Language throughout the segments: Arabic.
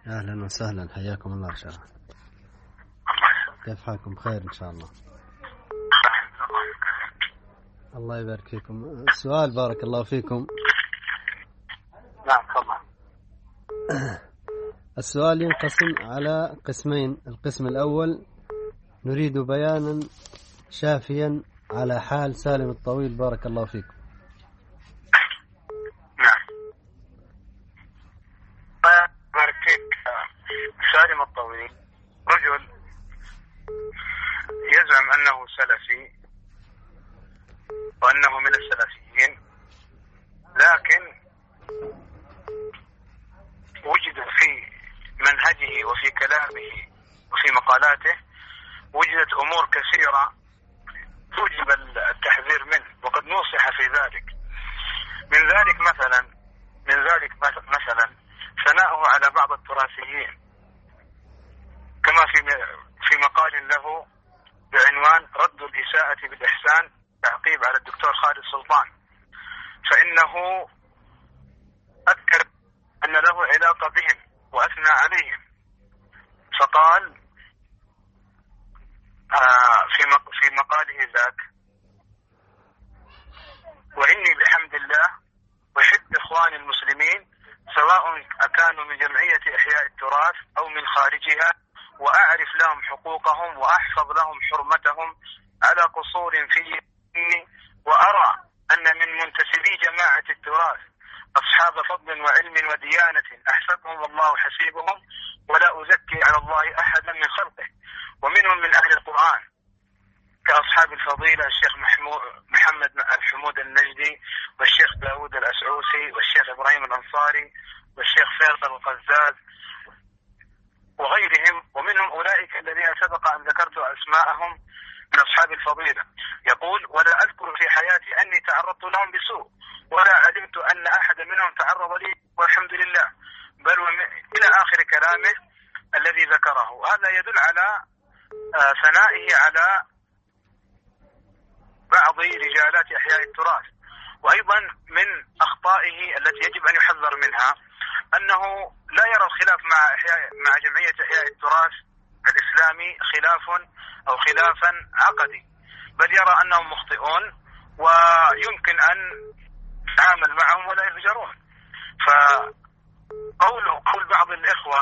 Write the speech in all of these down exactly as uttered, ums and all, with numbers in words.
أهلا وسهلا، حياكم الله. إن شاء الله كيف حالكم؟ بخير إن شاء الله. الله يبارك فيكم. السؤال بارك الله فيكم. نعم تفضل. السؤال ينقسم على قسمين. القسم الأول نريد بيانا شافيا على حال سالم الطويل بارك الله فيكم. نعم بارك فيك. سالم الطويل رجل يزعم أنه سلفي وأنه من السلفيين، لكن وجد في منهجه وفي كلامه وفي مقالاته وجدت أمور كثيرة توجب التحذير منه، وقد نصح في ذلك. من ذلك مثلا من ذلك مثلا ثناؤه على بعض التراثيين، كما في في مقال له بعنوان رد الإساءة بالإحسان، تعقيب على الدكتور خالد سلطان، فإنه أذكر أن له علاقة بهم وأثنى عليهم، فقال آه في في مقاله ذاك: وإني بحمد الله أحب إخواني المسلمين سواء أكانوا من جمعية إحياء التراث أو من خارجها، وأعرف لهم حقوقهم وأحفظ لهم حرمتهم على قصور في، وأرى أن من منتسبي جماعة التراث أصحاب فضل وعلم وديانة أحسبهم والله حسيبهم، ولا أزكي على الله أحدا من خلقه، ومنهم من أهل القرآن كأصحاب الفضيلة الشيخ محمد الحمود النجدي والشيخ داود الأسعوسي والشيخ إبراهيم الأنصاري والشيخ فيصل القزاز وغيرهم، ومنهم أولئك الذين سبق أن ذكرت أسماءهم من أصحاب الفضيلة. يقول: ولا أذكر في حياتي أني تعرضت لهم بسوء، ولا علمت أن أحد منهم تعرض لي والحمد لله، بل إلى آخر كلامه الذي ذكره. هذا يدل على ثنائه على بعض رجالات إحياء التراث. وأيضا من أخطائه التي يجب أن يحذر منها أنه لا يرى الخلاف مع إحياء مع جمعية إحياء التراث الإسلامي خلاف أو خلافا عقدي، بل يرى أنهم مخطئون ويمكن أن يتعامل معهم ولا يهجرون. فقوله قول بعض الإخوة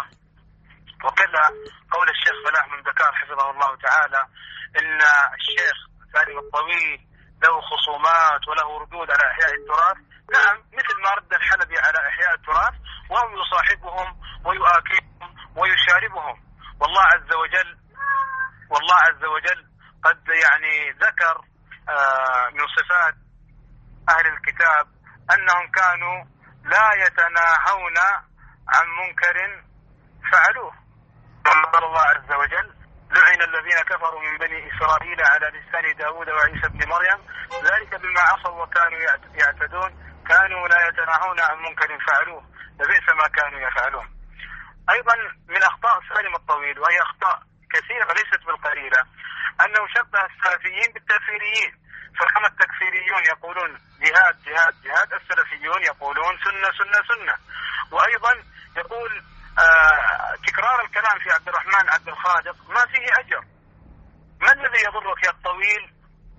وكذا قول الشيخ فلاح من دكار حفظه الله تعالى إن الشيخ سالم الطويل له خصومات وله ردود على إحياء التراث، نعم، مثل ما رد الحلبي على إحياء التراث وهم يصاحبهم ويؤاكلهم ويشاربهم. والله عز وجل والله عز وجل قد يعني ذكر آه من صفات أهل الكتاب أنهم كانوا لا يتناهون عن منكر فعلوه. قال الله عز وجل: لعن الذين كفروا من بني إسرائيل على لسان داود وعيسى بن مريم ذلك بما عصوا وكانوا يعتدون كانوا لا يتناهون عن منكر فعلوه لبئس ما كانوا يفعلون. أيضا من أخطاء سالم الطويل، وهي أخطاء كثيرة ليست بالقليلة، أنه شبه السلفيين بالتكفيريين، فكما التكفيريون يقولون جهاد جهاد جهاد، السلفيون يقولون سنة سنة سنة. وأيضا يقول آه تكرار الكلام في عبد الرحمن عبد الخالق ما فيه أجر. ما الذي يضرك يا الطويل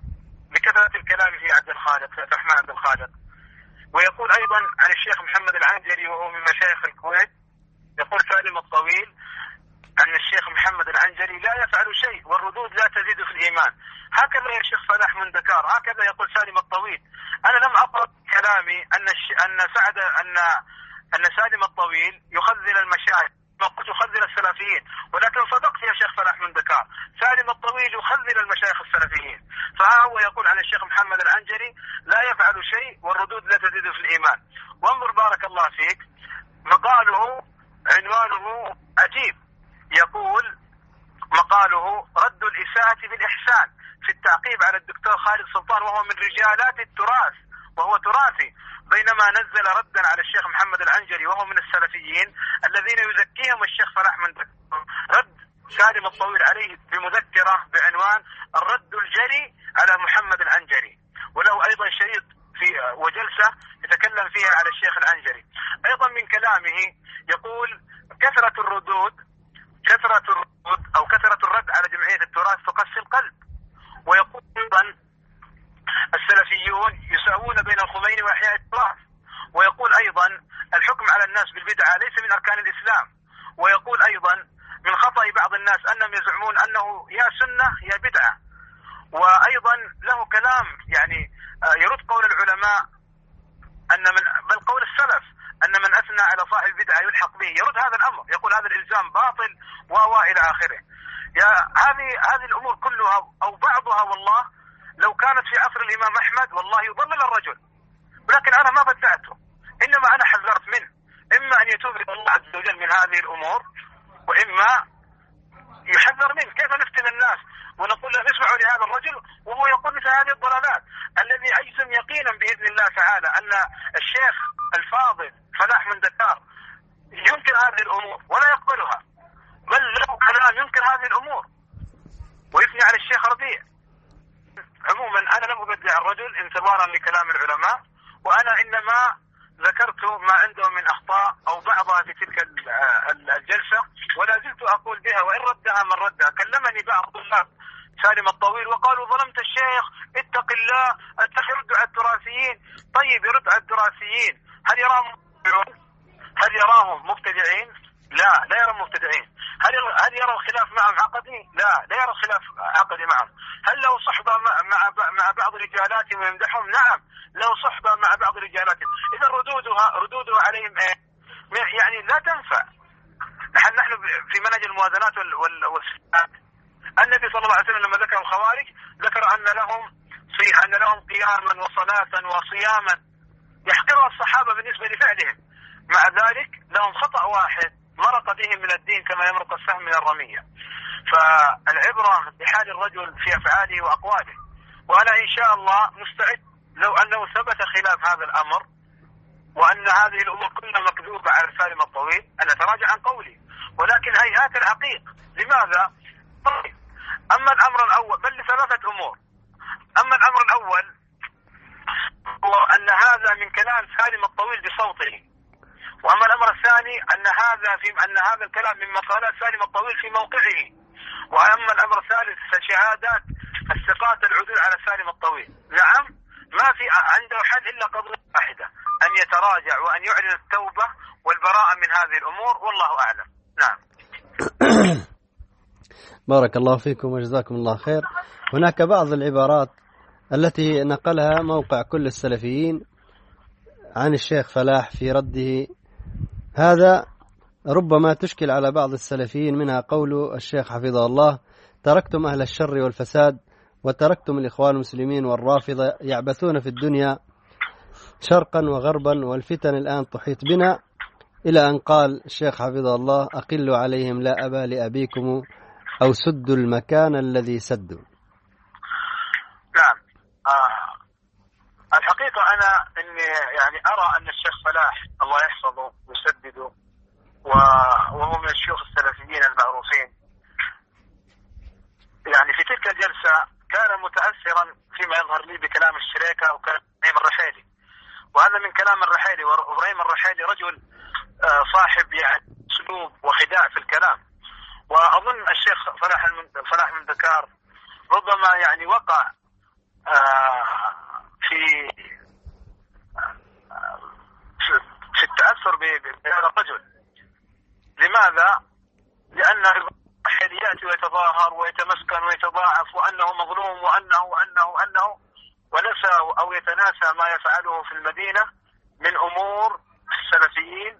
بكثرة الكلام في عبد الخالق في عبد الرحمن عبد الخالق؟ ويقول أيضا عن الشيخ محمد العنجري وهو من مشايخ الكويت، يقول سالم الطويل أن الشيخ محمد العنجري لا يفعل شيء والردود لا تزيد في الإيمان. هكذا يا شيخ فلاح من دكار، هكذا يقول سالم الطويل. أنا لم أقرأ كلامي أن أن سعد أن أن سالم الطويل يخذل المشايخ، قلت يخذل السلفيين، ولكن صدقت يا شيخ فلاح من دكار، سالم الطويل يخذل المشايخ السلفيين. فها هو يقول عن الشيخ محمد العنجري لا يفعل شيء والردود لا تزيد في الإيمان. وانظر بارك الله فيك مقاله عنوانه عجيب، يقول مقاله رد الإساءة بالإحسان في التعقيب على الدكتور خالد سلطان وهو من رجالات التراث وهو تراثي، بينما نزل ردا على الشيخ محمد العنجري وهو من السلفيين الذين يزكيهم الشيخ فلاح من دكار. رد سالم الطويل عليه بمذكرة بعنوان الرد الجري على محمد العنجري، وله أيضا شريط في وجلسة يتكلم فيها على الشيخ العنجري. أيضا من كلامه يقول كثرة الردود كثرة الردود أو كثرة الرد على جمعية التراث تقسي القلب. ويقول أيضا السلفيون يساوون بين الخميني وإحياء التراث. ويقول أيضا الحكم على الناس بالبدعة ليس من أركان الإسلام. ويقول أيضا من خطأ بعض الناس أنهم يزعمون أنه يا سنة يا بدعة. وأيضا له كلام يعني يرد قول العلماء أن من بل قول السلف أن من أثنى على صاحب بدعة يلحق به، يرد هذا الأمر، يقول هذا الإلزام باطل و إلى آخره. يا هذه هذه الأمور كلها أو بعضها والله لو كانت في عصر الإمام أحمد والله يضلل الرجل، ولكن أنا ما بدعته، إنما أنا حذرت منه، إما أن يتوب إلى الله عز وجل من هذه الأمور وإما يحذر منه. كيف نفتن الناس ونقول لهم اسمعوا لهذا الرجل وهو يقول مثل هذه الضلالات، الذي أجزم يقينا بإذن الله تعالى أن الشيخ الفاضل فلاح من دكار ينكر هذه الأمور ولا يقبلها، بل له كلام ينكر هذه الأمور ويثني على الشيخ ربيع. عموما أنا لم أبدع الرجل انتظارا لكلام العلماء، وأنا إنما ذكرت ما عنده من أخطاء أو بعضها في تلك الجلسة ولا زلت أقول بها، وإن ردها من ردها. كلمني بعض الطلاب سالم الطويل وقالوا ظلمت الشيخ اتق الله أنت يرد على التراثيين. طيب يرد على التراثيين، هل يراهم هل يراهم مبتدعين؟ لا لا يرى مبتدعين. هل هل يرى الخلاف معهم عقدي؟ لا لا يرى الخلاف عقدي معهم. هل له صحبة مع مع بعض رجالاتهم ويمدحهم؟ نعم له صحبة مع بعض رجالاتهم. إذا ردودها ردودها عليهم إيه؟ يعني لا تنفع. نحن نحن في منهج الموازنات والصفات. النبي صلى الله عليه وسلم لما ذكر الخوارج ذكر أن لهم صيح أن لهم قياما وصلاة وصياما يحقرها الصحابة بالنسبة لفعلهم، مع ذلك لهم خطأ واحد مرق بهم من الدين كما يمرق السهم من الرمية. فالعبرة بحال الرجل في أفعاله وأقواله. وأنا إن شاء الله مستعد لو أنه ثبت خلاف هذا الأمر وأن هذه الأمور كلها مكذوبة على سالم الطويل أن أتراجع عن قولي، ولكن هيهات العقيق. لماذا؟ طيب. أما الأمر الأول بل لثلاثة أمور. أما الأمر الأول هو أن هذا من كلام سالم الطويل بصوته، وأما الأمر الثاني أن هذا في أن هذا الكلام من مقالات سالم الطويل في موقعه، وأما الأمر الثالث فشهادات الثقات العدول على سالم الطويل. نعم ما في عنده حل إلا قضية واحدة، أن يتراجع وأن يعلن التوبة والبراءة من هذه الأمور، والله أعلم. نعم. بارك الله فيكم وجزاكم الله خير. هناك بعض العبارات التي نقلها موقع كل السلفيين عن الشيخ فلاح في رده، هذا ربما تشكل على بعض السلفيين، منها قول الشيخ حفظه الله: تركتم أهل الشر والفساد وتركتم الإخوان المسلمين والرافضة يعبثون في الدنيا شرقا وغربا والفتن الآن تحيط بنا، إلى أن قال الشيخ حفظه الله: أقلوا عليهم لا أبا لأبيكم أو سدوا المكان الذي سدوا. نعم. آه. الحقيقة أنا إني يعني أرى أن الشيخ فلاح الله يحفظه ويسدده وهو من الشيوخ السلفيين المعروفين، يعني في تلك الجلسة كان متأثرا فيما يظهر لي بكلام الشريكة وكلام إبراهيم الرحيلي، وهذا من كلام الرحيلي. وإبراهيم الرحيلي رجل صاحب يعني أسلوب وخداع في الكلام، وأظن الشيخ فلاح فلاح من دكار ربما يعني وقع في في التأثر بهذا الرجل. لماذا؟ لأن الرحيلي يأتي ويتظاهر ويتمسكن ويتضاعف وأنه مظلوم وأنه وأنه وأنه ونسى أو يتناسى ما يفعله في المدينة من أمور السلفيين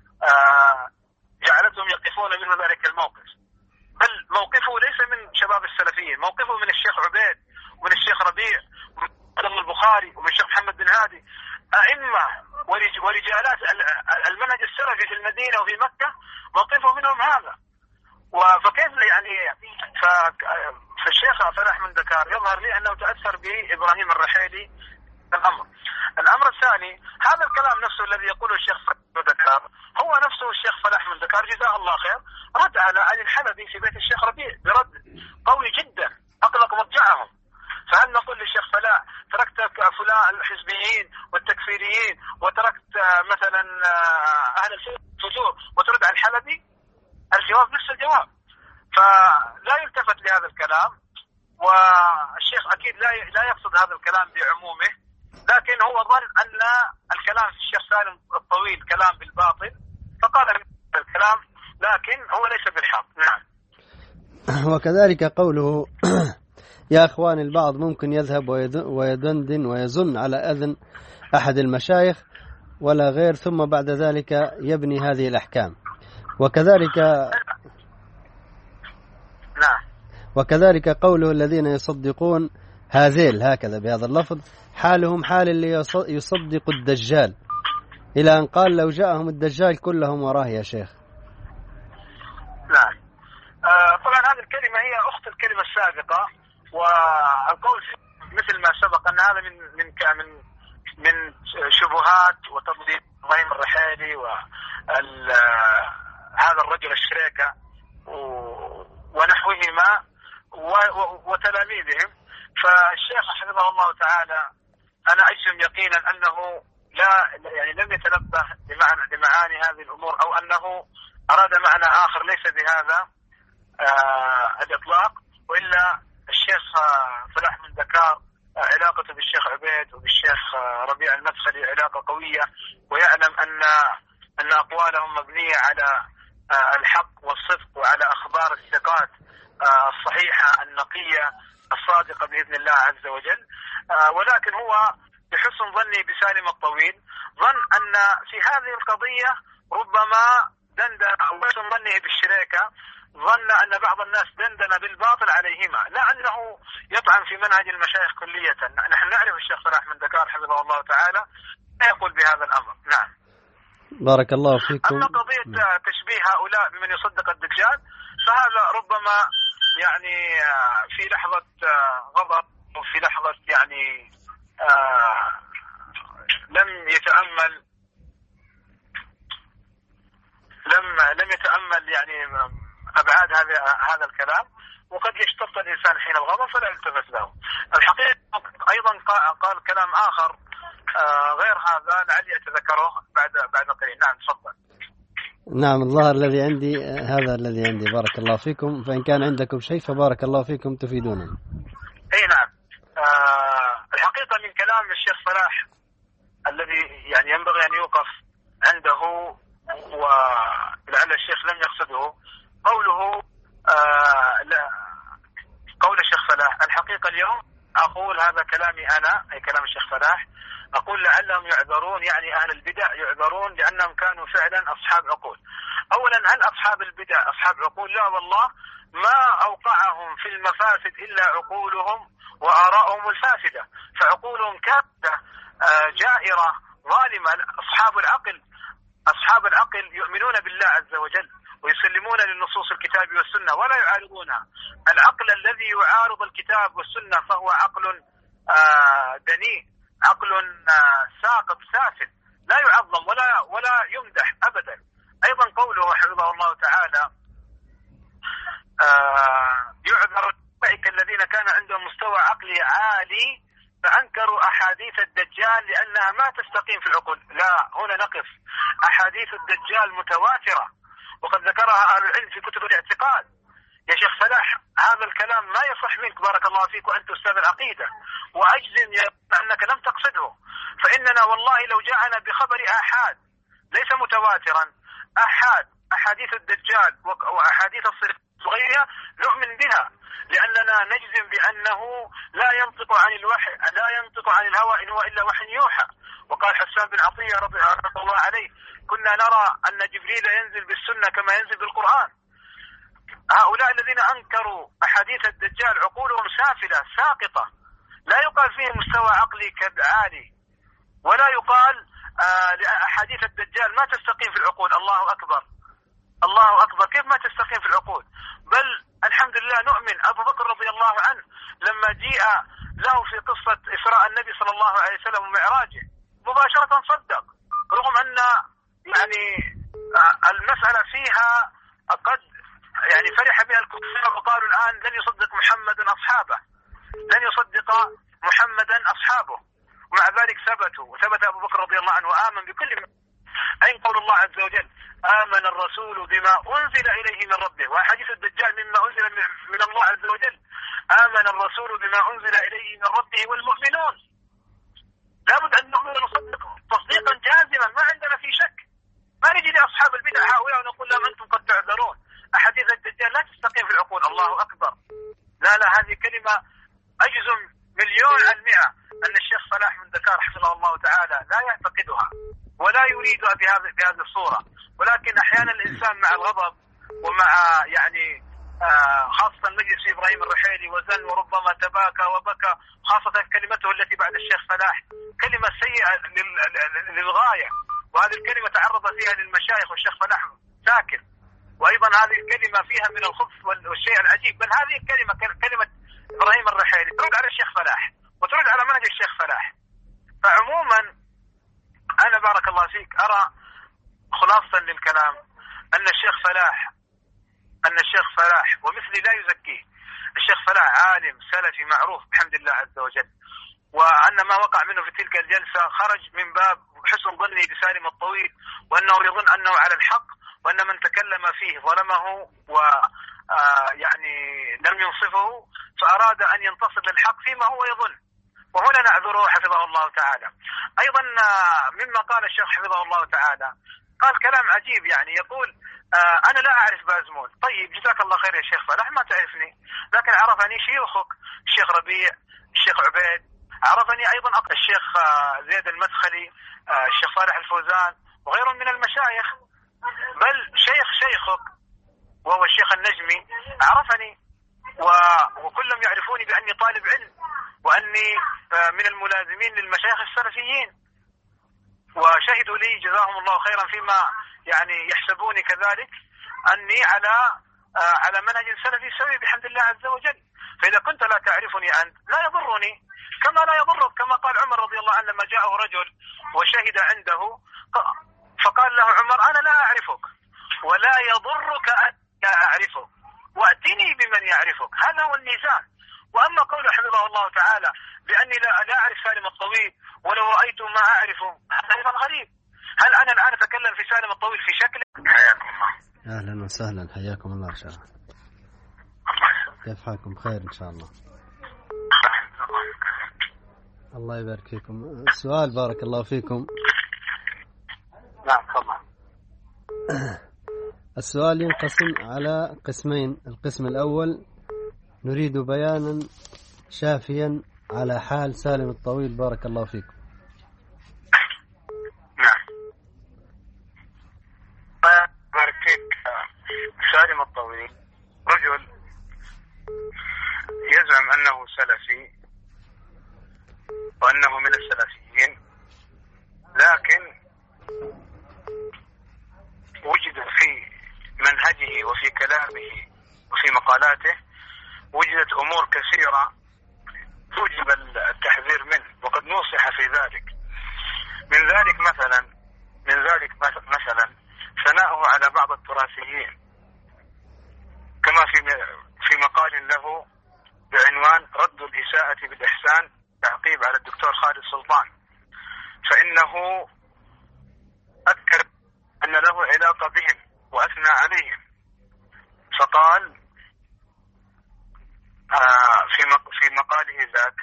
جعلتهم يقفون منه ذلك الموقف. بل موقفه ليس من شباب السلفيين، موقفه من الشيخ عبيد ومن الشيخ ربيع ومن البخاري ومن الشيخ محمد بن هادي، أئمة ورجالات المنهج السلفي في المدينة وفي مكة، موقفه منهم هذا. فكيف يعني فالشيخ فلاح من دكار يظهر لي أنه تأثر بإبراهيم الرحيلي الأمر. الأمر الثاني هذا الكلام نفسه الذي يقوله الشيخ فلاح من دكار هو نفسه الشيخ فلاح من دكار جزاه الله خير رد على علي الحلبي في بيت الشيخ ربيع برد قوي جدا أقلق مضجعهم. فهل نقول للشيخ فلاح تركت فلان الحزبيين والتكفيريين وتركت مثلا أهل الفجور وترد على الحلبي؟ الجواب. فلا يلتفت لهذا الكلام، والشيخ أكيد لا لا يقصد هذا الكلام بعمومه، لكن هو ظن أن الكلام في الشيخ سالم الطويل كلام بالباطل فقال الكلام، لكن هو ليس بالحق. نعم. وكذلك قوله يا أخوان البعض ممكن يذهب ويدندن ويزن على أذن أحد المشايخ ولا غير، ثم بعد ذلك يبني هذه الأحكام. وكذلك نعم. وكذلك قوله الذين يصدقون هذيل هكذا بهذا اللفظ حالهم حال اللي يصدق الدجال، إلى أن قال لو جاءهم الدجال كلهم وراه يا شيخ. نعم. آه طبعا هذه الكلمة هي أخت الكلمة السابقة، والقول مثل ما سبق أن هذا من من من من شبهات وتضليل إبراهيم الرحيلي وهذا الرجل الشريكة ونحوهما وتلاميذهم. فالشيخ حفظه الله تعالى أنا أجزم يقينا أنه لا يعني لم يتنبه لمعنى لمعاني هذه الأمور، أو أنه أراد معنى آخر ليس بهذا آه الإطلاق. وإلا الشيخ فلاح من دكار علاقته بالشيخ عبيد وبالشيخ ربيع المدخلي علاقة قوية، ويعلم أن أن أقوالهم مبنية على الحق والصدق وعلى أخبار الثقات الصحيحة النقية الصادقة بإذن الله عز وجل. ولكن هو بحسن ظني بسالم الطويل ظن أن في هذه القضية ربما دندن، أو بحسن ظنه بالشريكة ظن أن بعض الناس دندن بالباطل عليهما، لا أنه يطعن في منهج المشايخ كلية. نحن نعرف الشيخ فلاح من دكار حفظه الله تعالى لا يقول بهذا الأمر. نعم. بارك الله فيكم. أما قضية تشبيه هؤلاء بمن يصدق الدجال فهذا ربما يعني في لحظة غضب وفي لحظة يعني آه لم يتأمل لم لم يتأمل يعني أبعاد هذا هذا الكلام، وقد يشتط الإنسان حين الغضب فلا يلتفت له. الحقيقة أيضا قال كلام آخر آه غير هذا لعلي أتذكره بعد بعد قليل. نعم تفضل. نعم الظاهر الذي عندي هذا الذي عندي. بارك الله فيكم، فإن كان عندكم شيء فبارك الله فيكم تفيدونا. أي نعم. آه الحقيقة من كلام الشيخ فلاح الذي يعني ينبغي أن يوقف عنده، ولعل الشيخ لم يقصده قوله آه لا قول الشيخ فلاح. الحقيقة اليوم أقول هذا كلامي أنا، أي كلام الشيخ فلاح، أقول لعلهم يعذرون، يعني أهل البدع يعذرون لأنهم كانوا فعلا أصحاب عقول. أولا هل أصحاب البدع أصحاب عقول؟ لا والله، ما أوقعهم في المفاسد إلا عقولهم وآراءهم الفاسدة، فعقولهم كافة جائرة ظالمة. أصحاب العقل أصحاب العقل يؤمنون بالله عز وجل ويسلمون للنصوص الكتاب والسنة ولا يعارضونها. العقل الذي يعارض الكتاب والسنة فهو عقل دنيء، عقل ساقط سافل لا يعظم ولا ولا يمدح أبدا. أيضا قوله حفظه الله تعالى يعذر أولئك الذين كان عندهم مستوى عقلي عالي فأنكروا أحاديث الدجال لأنها ما تستقيم في العقول. لا، هنا نقف. أحاديث الدجال متواترة وقد ذكرها أهل العلم في كتب الاعتقاد. يا شيخ فلاح هذا الكلام ما يصح منك بارك الله فيك وأنت أستاذ العقيدة، وأجزم أنك لم تقصده، فإننا والله لو جاءنا بخبر آحاد ليس متواترا، آحاد أحاديث الدجال وأحاديث الصدق وغيرها نؤمن بها، لأننا نجزم بأنه لا ينطق عن الوحي لا ينطق عن الهوى إن هو إلا وحي يوحى. وقال حسان بن عطية رضي الله عليه كنا نرى أن جبريل ينزل بالسنة كما ينزل بالقرآن. هؤلاء الذين أنكروا أحاديث الدجال عقولهم سافلة ساقطة، لا يقال فيه مستوى عقلي عالي، ولا يقال آه لأحاديث الدجال ما تستقيم في العقول. الله أكبر الله أكبر، كيف ما تستقيم في العقول؟ بل الحمد لله نؤمن. أبو بكر رضي الله عنه لما جيء له في قصة إسراء النبي صلى الله عليه وسلم ومعراجه مباشرة صدق، رغم أن يعني المسألة فيها قد يعني فرح بها الكفار وقالوا الآن لن يصدق محمدا أصحابه لن يصدق محمدا أصحابه، ومع ذلك ثبتوا، وثبت أبو بكر رضي الله عنه وآمن بكل ما. أين قول الله عز وجل آمن الرسول بما أنزل إليه من ربه، وحديث الدجال مما أنزل من الله عز وجل آمن الرسول بما أنزل إليه من ربه والمؤمنون. لابد أن نؤمن ونصدق تصديقا جازما ما عندنا في شك، ما نجي لأصحاب البدع هؤلاء ونقول لهم أنتم قد تعذرون، أحاديث الدجال لا تستقيم في العقول. الله أكبر، لا لا هذه كلمة أجزم مليون على المئة أن الشيخ صلاح من دكار حفظه الله تعالى لا يعتقدها ولا يريدها بهذه بهذه الصورة، ولكن أحيانا الإنسان مع الغضب ومع يعني آه خاصة مجلس إبراهيم الرحيلي وزن وربما تباكى وبكى، خاصة كلمته التي بعد الشيخ صلاح كلمة سيئة للغاية، وهذه الكلمة تعرض فيها للمشايخ والشيخ صلاح ساكن، وأيضا هذه الكلمة فيها من الخبث والشيء العجيب، بل هذه الكلمة كلمة إبراهيم الرحيلي ترد على الشيخ صلاح وترد على منهج الشيخ صلاح. فعموما أنا بارك الله فيك أرى خلاصة للكلام أن الشيخ صلاح أن الشيخ صلاح ومثلي لا يزكيه، الشيخ صلاح عالم سلفي معروف بحمد الله عز وجل، وأن ما وقع منه في تلك الجلسة خرج من باب حسن ظنه بسالم الطويل، وأنه يظن أنه على الحق، وأن من تكلم فيه ظلمه و يعني لم ينصفه، فأراد أن ينتصر للحق فيما هو يظن، وهنا نعذره حفظه الله تعالى. أيضا مما قال الشيخ حفظه الله تعالى قال كلام عجيب، يعني يقول آه أنا لا أعرف بازمول. طيب جزاك الله خير يا شيخ صلاح، ما تعرفني لكن عرفني شيوخك الشيخ ربيع، الشيخ عبيد، عرفني أيضا الشيخ آه زيد المدخلي، آه الشيخ صالح الفوزان وغيرهم من المشايخ، بل شيخ شيخك وهو الشيخ النجمي عرفني، وكلهم يعرفوني بأني طالب علم وأني آه من الملازمين للمشايخ السلفيين، وشهدوا لي جزاهم الله خيرا فيما يعني يحسبوني كذلك أني على آه على منهج سلفي سوي بحمد الله عز وجل. فإذا كنت لا تعرفني أنت لا يضرني كما لا يضرك، كما قال عمر رضي الله عنه لما جاءه رجل وشهد عنده فقال له عمر أنا لا أعرفك ولا يضرك أن لا أعرفك وأتني بمن يعرفك، هذا هو الميزان. وأما قوله حفظه الله تعالى بأني لا, لا أعرف سالم الطويل ولو رأيت ما أعرفه، هذا أيضا غريب. هل أنا الآن أتكلم في سالم الطويل في شكل؟ حياكم الله. أهلا وسهلا، حياكم الله إن شاء الله. كيف حالكم؟ بخير إن شاء الله. الله يبارك فيكم. السؤال بارك الله فيكم. نعم تفضل. السؤال ينقسم على قسمين. القسم الأول نريد بيانا شافيا على حال سالم الطويل بارك الله فيكم. نعم بارك فيك. سالم الطويل رجل يزعم أنه سلفي وأنه من السلفيين، لكن وجد في منهجه وفي كلامه وفي مقالاته وجدت أمور كثيرة توجب التحذير منه، وقد نصح في ذلك. من ذلك مثلا من ذلك مثلا ثناؤه على بعض التراثيين، كما في في مقال له بعنوان رد الإساءة بالإحسان تعقيب على الدكتور خالد سلطان، فإنه أذكر أن له علاقة بهم وأثنى عليهم، فقال آه في في مقاله ذاك: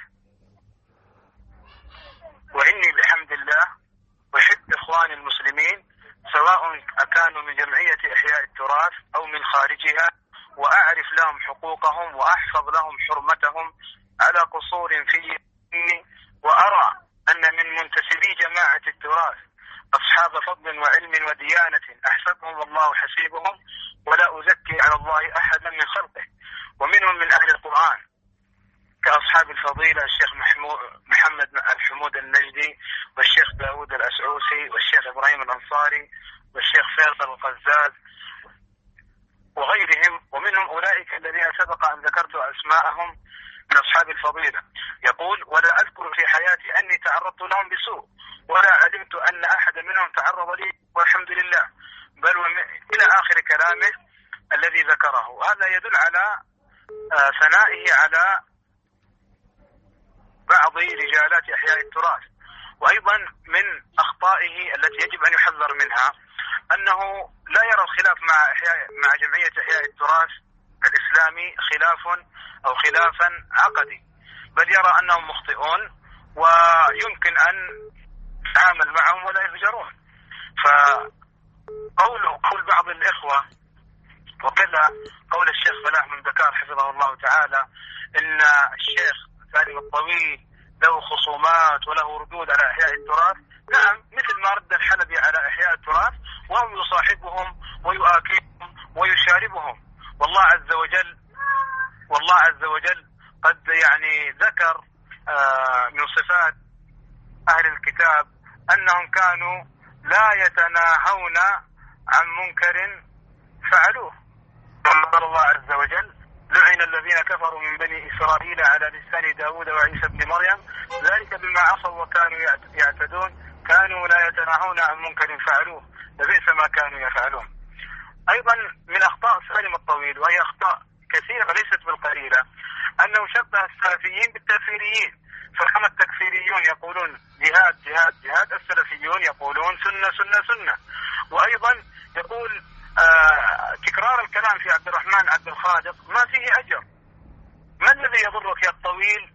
وإني بحمد الله أحب إخواني المسلمين سواء أكانوا من جمعية إحياء التراث أو من خارجها، وأعرف لهم حقوقهم وأحفظ لهم حرمتهم على قصور في، وأرى أن من منتسبي جماعة التراث أصحاب فضل وعلم وديانة أحسبهم الله حسيبهم، ولا أزكي على الله أحدا من خلقه، ومنهم من أهل القرآن كأصحاب الفضيلة الشيخ محمد الحمود النجدي والشيخ داود الأسعوسي والشيخ إبراهيم الأنصاري والشيخ فيصل القزاز وغيرهم، ومنهم أولئك الذين سبق أن ذكرت أسماءهم من أصحاب الفضيلة. يقول: ولا أذكر في حياتي أني تعرضت لهم بسوء، ولا علمت أن أحد منهم تعرض لي والحمد لله، بل إلى آخر كلامه الذي ذكره. هذا يدل على ثنائه على بعض رجالات إحياء التراث. وأيضا من أخطائه التي يجب أن يحذر منها أنه لا يرى الخلاف مع إحياء مع جمعية إحياء التراث الإسلامي خلاف أو خلافا عقدي، بل يرى أنهم مخطئون ويمكن أن يتعامل معهم ولا يفجرون. فقول قول بعض الإخوة وكذا قول الشيخ فلاح من دكار حفظه الله تعالى إن الشيخ سالم الطويل له خصومات وله ردود على إحياء التراث، نعم، مثل ما رد الحلبي على إحياء التراث وهو يصاحبهم ويؤاكلهم ويشاربهم. والله عز وجل والله عز وجل قد يعني ذكر من صفات أهل الكتاب أنهم كانوا لا يتناهون عن منكر فعلوه. قال الله عز وجل: لعن الذين كفروا من بني إسرائيل على لسان داود وعيسى بن مريم ذلك بما عصوا وكانوا يعتدون كانوا لا يتناهون عن منكر فعلوه لبئس ما كانوا يفعلون. أيضا من أخطاء سالم الطويل، وهي أخطاء كثيرة ليست بالقليلة، أنه شبه السلفيين بالتكفيريين، فكما التكفيريون يقولون جهاد جهاد جهاد، السلفيون يقولون سنة سنة سنة. وأيضا يقول آه تكرار الكلام في عبد الرحمن عبد الخالق ما فيه أجر. ما الذي يضرك يا الطويل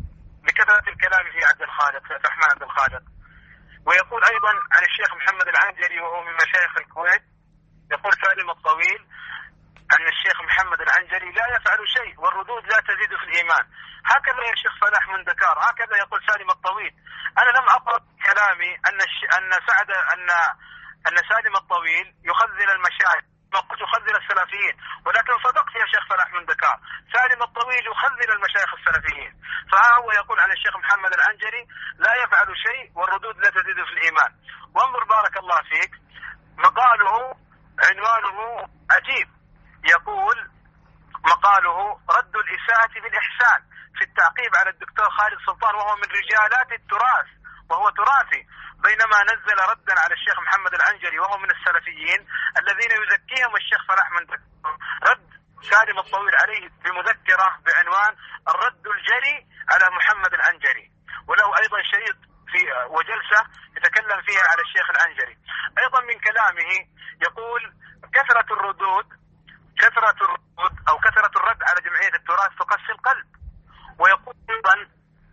بكثرة الكلام في عبد الخالق عبد الرحمن عبد الخالق؟ ويقول أيضا عن الشيخ محمد العنجري وهو من مشايخ الكويت، يقول سالم الطويل أن الشيخ محمد العنجري لا يفعل شيء والردود لا تزيد في الإيمان. هكذا يا شيخ فلاح من دكار، هكذا يقول سالم الطويل. أنا لم أقرأ كلامي أن الش... أن سعد أن أن سالم الطويل يخذل المشايخ، ما قلت يخذل السلفيين، ولكن صدقت يا شيخ فلاح من دكار، سالم الطويل يخذل المشايخ السلفيين. فها هو يقول عن الشيخ محمد العنجري لا يفعل شيء والردود لا تزيد في الإيمان. وانظر بارك الله فيك، مقاله عنوانه عجيب، يقول مقاله: رد الإساءة بالإحسان في التعقيب على الدكتور خالد سلطان وهو من رجالات التراث وهو تراثي، بينما نزل ردا على الشيخ محمد العنجري وهو من السلفيين الذين يزكيهم الشيخ فلاح من دكار. رد سالم الطويل عليه بمذكرة بعنوان الرد الجري على محمد العنجري، وله أيضا شريط في وجلسة يتكلم فيها على الشيخ العنجري. أيضا من كلامه يقول: كثرة الردود كثرة الردود أو كثرة الرد على جمعية التراث تقسي القلب. ويقول أيضا: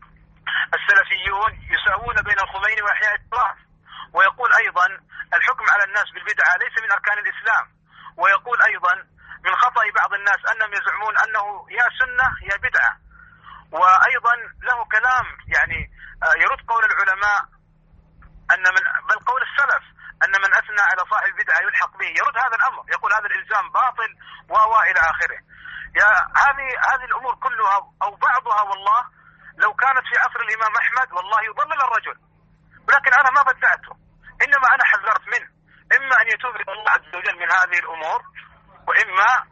السلفيون يساوون بين الخميني وإحياء التراث. ويقول أيضا: الحكم على الناس بالبدعة ليس من أركان الإسلام. ويقول أيضا: من خطأ بعض الناس أنهم يزعمون أنه يا سنة يا بدعة. وأيضا له كلام يعني يرد قول العلماء أن من بل قول السلف أن من أثنى على صاحب بدعة يلحق به، يرد هذا الأمر، يقول هذا الإلزام باطل و إلى آخره. يا هذه هذه الأمور كلها أو بعضها والله لو كانت في عصر الإمام أحمد والله يضلل الرجل، ولكن أنا ما بدعته، إنما أنا حذرت منه، إما أن يتوب إلى الله عز وجل من هذه الأمور وإما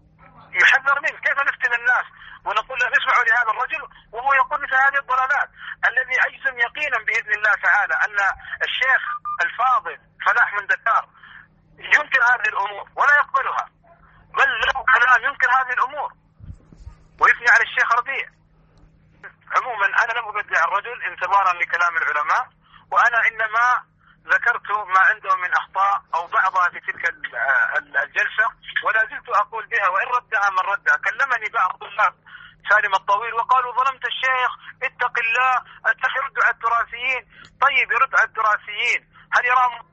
يحذر منه. كيف نفتن الناس ونقول لهم اسمعوا لهذا الرجل وهو يقول مثل هذه الضلالات؟ الذي أجزم يقينا بإذن الله تعالى أن الشيخ الفاضل فلاح من دكار ينكر هذه الأمور ولا يقبلها، بل له كلام ينكر هذه الأمور ويثني على الشيخ ربيع. عموما أنا لم أبدع الرجل انتظارا لكلام العلماء، وأنا إنما ذكرت ما عنده من أخطاء أو بعضها في تلك الجلسة ولا زلت أقول بها، وإن ردها من ردها. كلمني بعض الناس سالم الطويل وقالوا: ظلمت الشيخ، اتق الله، يرد على التراثيين. طيب يرد على التراثيين، هل يراهم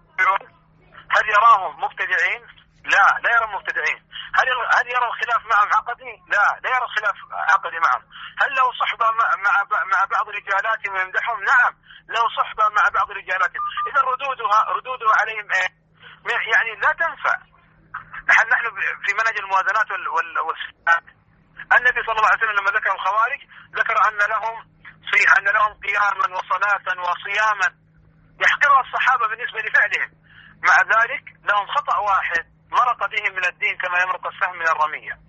هل يراهم مبتدعين؟ لا، لا يرى مبتدعين. هل هل يرى الخلاف معهم عقدي؟ لا، لا يرى الخلاف عقدي معهم. هل له صحبة مع مع مع بعض رجالاتهم ويمدحهم؟ نعم، له صحبة مع بعض رجالاتهم. إذا ردودها ردودها عليهم إيه؟ يعني لا تنفع. نحن نحن في منهج الموازنات والسنات. النبي صلى الله عليه وسلم لما ذكر الخوارج ذكر أن لهم صيح أن لهم قياما وصلاة وصياما يحقرها الصحابة بالنسبة لفعلهم، مع ذلك لهم خطأ واحد مرق بهم من الدين كما يمرق السهم من الرمية.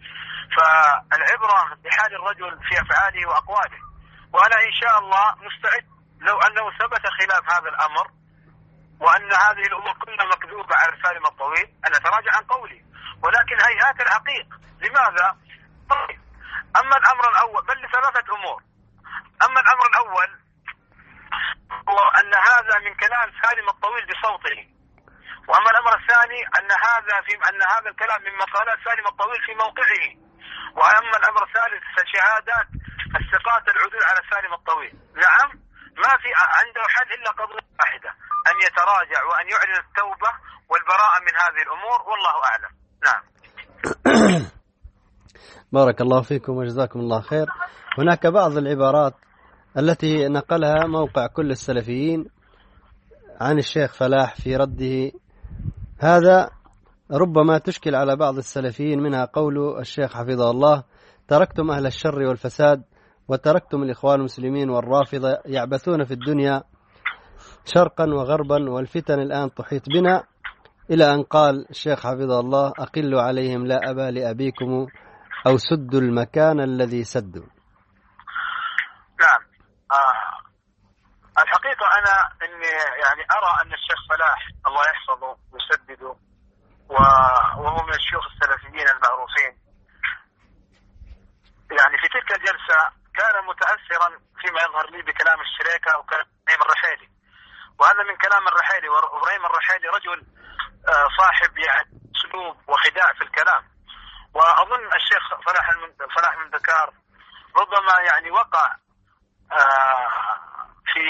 فالعبرة بحال الرجل في أفعاله وأقواله. وأنا إن شاء الله مستعد لو أنه ثبت خلاف هذا الأمر وأن هذه الأمور كلها مكذوبة على سالم الطويل أن أتراجع عن قولي، ولكن هيهات العقيق. لماذا؟ طيب، أما الأمر الأول بل لثلاثة أمور. أما الأمر الأول أن هذا من كلام سالم الطويل بصوته. وأما الأمر الثاني أن هذا في أن هذا الكلام من مقالات سالم الطويل في موقعه. وأما الأمر الثالث فشهادات الثقات العدول على سالم الطويل. نعم ما في عنده حل إلا قضية واحدة، أن يتراجع وأن يعلن التوبة والبراءة من هذه الأمور، والله أعلم. نعم. بارك الله فيكم وجزاكم الله خير. هناك بعض العبارات التي نقلها موقع كل السلفيين عن الشيخ فلاح في رده هذا ربما تشكل على بعض السلفيين، منها قول الشيخ حفظه الله: تركتم أهل الشر والفساد وتركتم الإخوان المسلمين والرافضة يعبثون في الدنيا شرقا وغربا والفتن الآن تحيط بنا، إلى أن قال الشيخ حفظه الله: أقلوا عليهم لا أبا لأبيكم أو سدوا المكان الذي سدوا. نعم. آه. الحقيقة أنا إني يعني أرى أن الشيخ فلاح الله يحفظه ويسدده وهو من الشيوخ السلفيين المعروفين، يعني في تلك الجلسة كان متأثرا فيما يظهر لي بكلام الشريكة وكلام إبراهيم الرحيلي، وهذا من كلام الرحيلي. وإبراهيم الرحيلي رجل صاحب يعني أسلوب وخداع في الكلام، وأظن الشيخ فلاح فلاح من دكار ربما يعني وقع في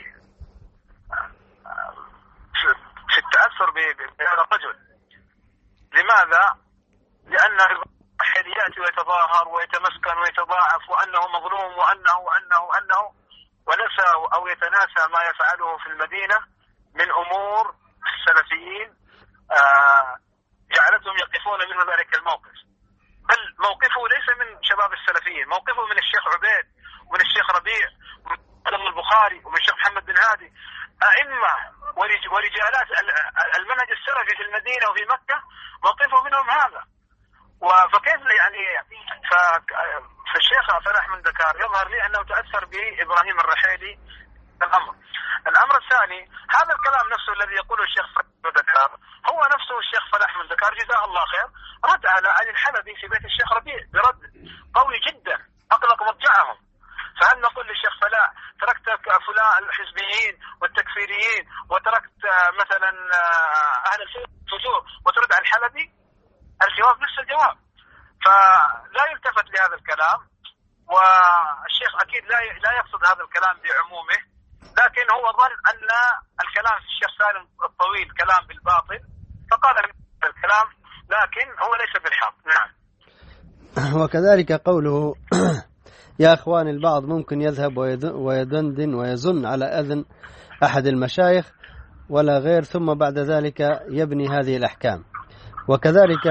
في التأثر بهذا الرجل. لماذا؟ لأن الرحيلي يأتي ويتظاهر ويتمسكن ويتضاعف وأنه مظلوم وأنه وأنه وأنه ونسى أو يتناسى ما يفعله في المدينة من أمور السلفيين جعلتهم يقفون منه ذلك الموقف. بل موقفه ليس من شباب السلفيين، موقفه من الشيخ عبيد ومن الشيخ ربيع ومن البخاري ومن الشيخ محمد بن هادي، أئمة ورجالات المنهج السلفي في المدينة وفي مكة، موقفه منهم هذا. فكيف يعني فالشيخ فلاح من دكار يظهر لي أنه تأثر بإبراهيم الرحيلي الأمر. الأمر الثاني هذا الكلام نفسه الذي يقوله الشيخ فلاح من دكار هو نفسه الشيخ فلاح من دكار جزاه الله خير رد على علي الحلبي في بيت الشيخ ربيع برد قوي جدا أطلق مضجعهم. فهل نقول للشيخ فلاح تركت فلان الحزبيين والتكفيريين وتركت مثلا أهل الفجور وترد على الحلبي؟ الجواب نفس الجواب. فلا يلتفت لهذا الكلام، والشيخ أكيد لا لا يقصد هذا الكلام بعمومه، لكن هو ظن أن الكلام في الشيخ سالم الطويل كلام بالباطل فقال الكلام، لكن هو ليس بالحق. نعم. وكذلك قوله: يا أخوان البعض ممكن يذهب ويدندن ويزن على أذن أحد المشايخ ولا غير، ثم بعد ذلك يبني هذه الأحكام. وكذلك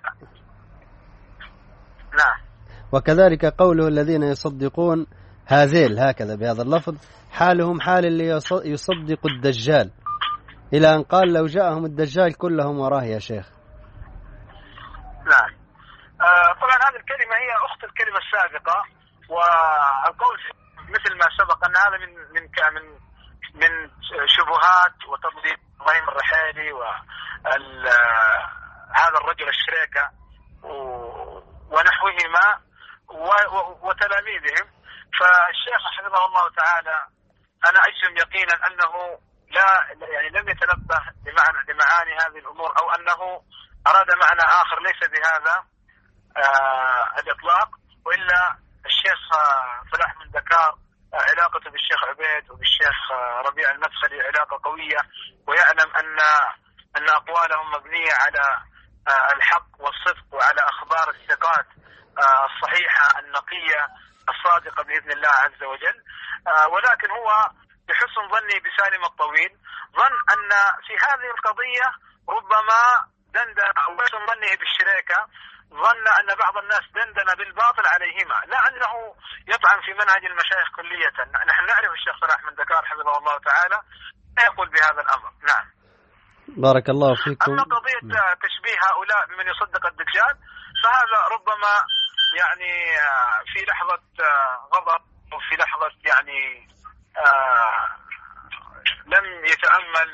نعم. وكذلك قوله: الذين يصدقون هذيل، هكذا بهذا اللفظ، حالهم حال اللي يصدق الدجال، إلى أن قال: لو جاءهم الدجال كلهم وراه يا شيخ. نعم. آه طبعا هذه الكلمة هي أخت الكلمة السابقة، والقول مثل ما سبق أن هذا من من من من شبهات وتضليل إبراهيم الرحيلي وهذا الرجل الشريكة ونحوهما وتلاميذهم. فالشيخ حفظه الله تعالى أنا أجزم يقينا أنه لا يعني لم يتنبه لمعنى لمعاني هذه الأمور، أو أنه أراد معنى آخر ليس بهذا آه الإطلاق. وإلا الشيخ فلاح من دكار علاقته بالشيخ عبيد وبالشيخ ربيع المدخلي علاقة قوية، ويعلم أن أن أقوالهم مبنية على الحق والصدق وعلى أخبار الثقات الصحيحة النقية الصادقة بإذن الله عز وجل. ولكن هو بحسن ظني بسالم الطويل ظن أن في هذه القضية ربما دندن، أو بحسن ظنه بالشريكة ظن أن بعض الناس دندن بالباطل عليهما، لا أنه يطعن في منهج المشايخ كلية. نحن نعرف الشيخ فلاح من دكار حفظه الله تعالى لا يقول بهذا الأمر. نعم. بارك الله فيكم. أما قضية تشبيه هؤلاء بمن يصدق الدجال فهذا ربما يعني في لحظة غضب وفي لحظة يعني لم يتأمل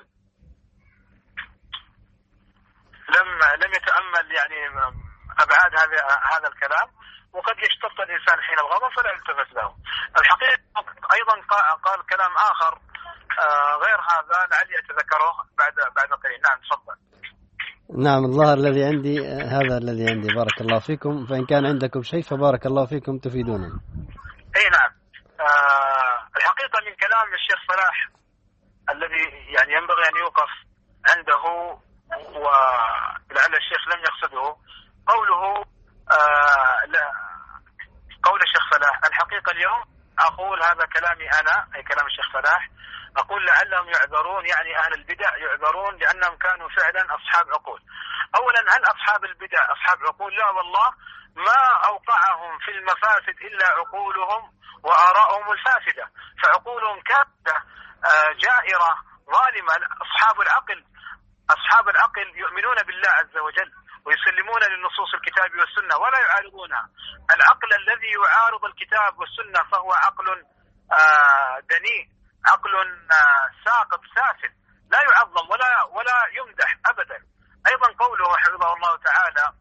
لم لم يتأمل يعني أبعاد هذا هذا الكلام، وقد يشتط الإنسان حين الغضب فلا يلتفت له. الحقيقة أيضا قال كلام آخر آه غير هذا لعلي أتذكره بعد بعد قليل. نعم تفضل. نعم الظاهر الذي عندي هذا الذي عندي. بارك الله فيكم. فإن كان عندكم شيء فبارك الله فيكم تفيدوننا. أي نعم. آه الحقيقة من كلام الشيخ صلاح الذي يعني ينبغي أن يوقف عنده ولعل الشيخ لم يقصده قوله آه لا قول الشيخ صلاح. الحقيقة اليوم أقول هذا كلامي أنا أي كلام الشيخ صلاح، أقول لعلهم يعذرون، يعني أهل البدع يعذرون لأنهم كانوا فعلا أصحاب عقول. أولا هل أصحاب البدع أصحاب عقول؟ لا والله، ما أوقعهم في المفاسد إلا عقولهم وآراءهم الفاسدة، فعقولهم كافة جائرة ظالمة. أصحاب العقل أصحاب العقل يؤمنون بالله عز وجل ويسلمون للنصوص الكتاب والسنة ولا يعارضونها. العقل الذي يعارض الكتاب والسنة فهو عقل دنيء، عقل ساقط سافل لا يعظم ولا ولا يمدح أبدا. أيضا قوله حفظه الله تعالى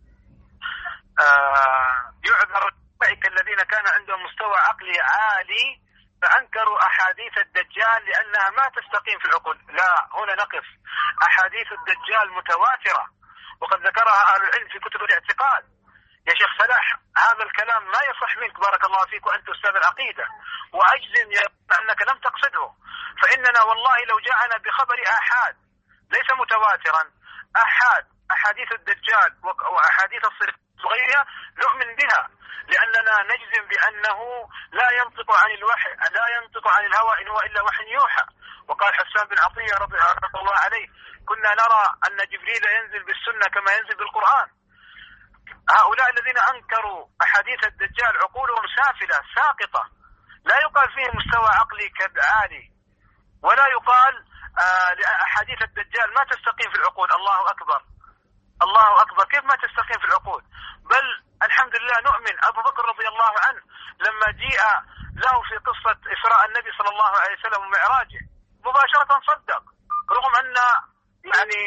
يعذر أولئك الذين كان عندهم مستوى عقلي عالي فأنكروا أحاديث الدجال لأنها ما تستقيم في العقول. لا، هنا نقف. أحاديث الدجال متواترة وقد ذكرها أهل العلم في كتب الاعتقاد. يا شيخ صلاح هذا الكلام ما يصح منك بارك الله فيك وأنت أستاذ العقيدة، وأجزم أنك لم تقصده، فإننا والله لو جاءنا بخبر آحاد ليس متواترا آحاد أحاديث الدجال وأحاديث الصدق وغيرها نؤمن بها، لأننا نجزم بأنه لا ينطق عن الوحي لا ينطق عن الهوى إن هو إلا وحي يوحى. وقال حسان بن عطية رضي الله عليه كنا نرى أن جبريل ينزل بالسنة كما ينزل بالقرآن. هؤلاء الذين أنكروا أحاديث الدجال عقولهم سافلة ساقطة، لا يقال فيهم مستوى عقلي عالي، ولا يقال آه لأحاديث الدجال ما تستقيم في العقول. الله أكبر الله أكبر، كيف ما تستقيم في العقول؟ بل الحمد لله نؤمن. أبو بكر رضي الله عنه لما جيء له في قصة إسراء النبي صلى الله عليه وسلم ومعراجه مباشرة صدق، رغم أن يعني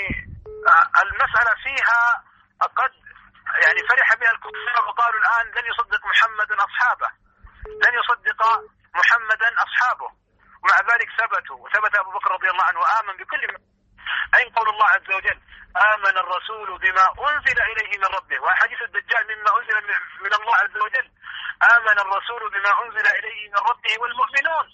المسألة فيها قد يعني فرح بها الكفار وقالوا الآن لن يصدق محمد أصحابه لن يصدق محمدا أصحابه، ومع ذلك ثبتوا وثبت أبو بكر رضي الله عنه وآمن بكل ما. أين قول الله عز وجل آمن الرسول بما أنزل إليه من ربه، وحديث الدجال مما أنزل من الله عز وجل. آمن الرسول بما أنزل إليه من ربه والمؤمنون.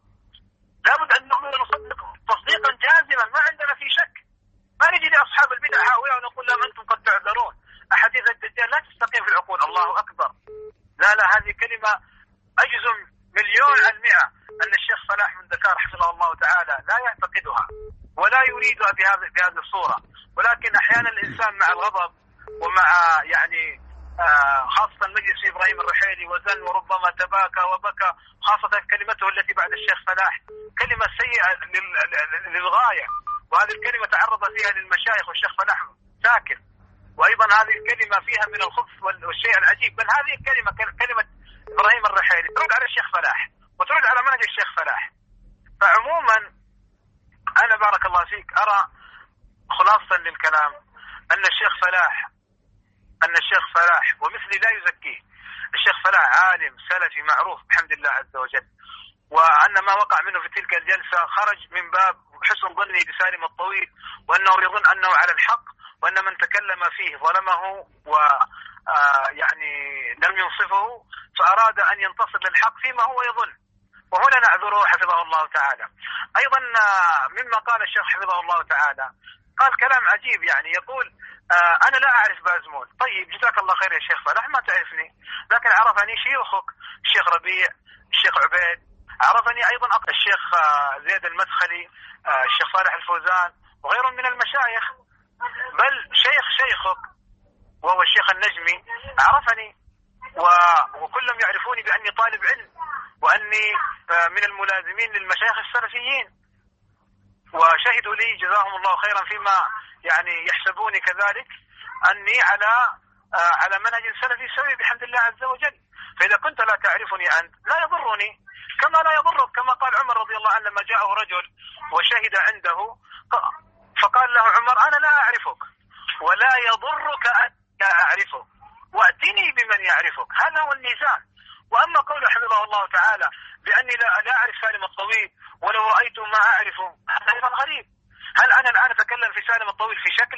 لابد أن نؤمن ونصدق تصديقا جازما ما عندنا في شك، ما نجي لأصحاب البدع هؤلاء ونقول لهم أنتم قد تعذرون، أحاديث الدجال لا تستقيم في العقول. الله أكبر. لا لا هذه كلمة أجزم مليون على المئة أن الشيخ صلاح من دكار حفظه الله تعالى لا يعتقدها ولا يريدها بهذه بهذه الصورة، ولكن أحيانا الإنسان مع الغضب ومع يعني آه خاصة مجلس إبراهيم الرحيلي وزن وربما تباكى وبكى، خاصة كلمته التي بعد الشيخ صلاح كلمة سيئة للغاية، وهذه الكلمة تعرض فيها للمشايخ والشيخ صلاح ساكن، وأيضا هذه الكلمة فيها من الخبث والشيء العجيب. بل هذه الكلمة كلمة إبراهيم الرحيلي ترد على الشيخ صلاح وترد على منهج الشيخ صلاح. فعموما أنا بارك الله فيك أرى خلاصة للكلام أن الشيخ صلاح أن الشيخ صلاح ومثلي لا يزكيه. الشيخ صلاح عالم سلفي معروف بحمد الله عز وجل، وأن ما وقع منه في تلك الجلسة خرج من باب حسن ظنه بسالم الطويل، وأنه يظن أنه على الحق، وأن من تكلم فيه ظلمه و يعني لم ينصفه، فأراد أن ينتصر للحق فيما هو يظن، وهنا نعذره حفظه الله تعالى. أيضا مما قال الشيخ حفظه الله تعالى قال كلام عجيب، يعني يقول آه أنا لا أعرف بازمول. طيب جزاك الله خير يا شيخ صلاح، ما تعرفني، لكن عرفني شيوخك الشيخ ربيع الشيخ عبيد، عرفني أيضا الشيخ آه زيد المدخلي آه الشيخ صالح الفوزان وغيرهم من المشايخ، بل شيخ شيخك وهو الشيخ النجمي عرفني، وكلهم يعرفوني بأني طالب علم وأني آه من الملازمين للمشايخ السلفيين، وشهدوا لي جزاهم الله خيرا فيما يعني يحسبوني كذلك أني على آه على منهج سلفي سوي بحمد الله عز وجل. فإذا كنت لا تعرفني أنت لا يضرني كما لا يضرك، كما قال عمر رضي الله عنه لما جاءه رجل وشهد عنده فقال له عمر أنا لا أعرفك ولا يضرك أن لا أعرفك وأتني بمن يعرفك. هذا هو الميزان، وأما قوله حفظه الله تعالى بأني لا, لا أعرف سالم الطويل ولو رأيت ما أعرفه، هذا أيضا غريب. هل أنا الآن أتكلم في سالم الطويل في شكل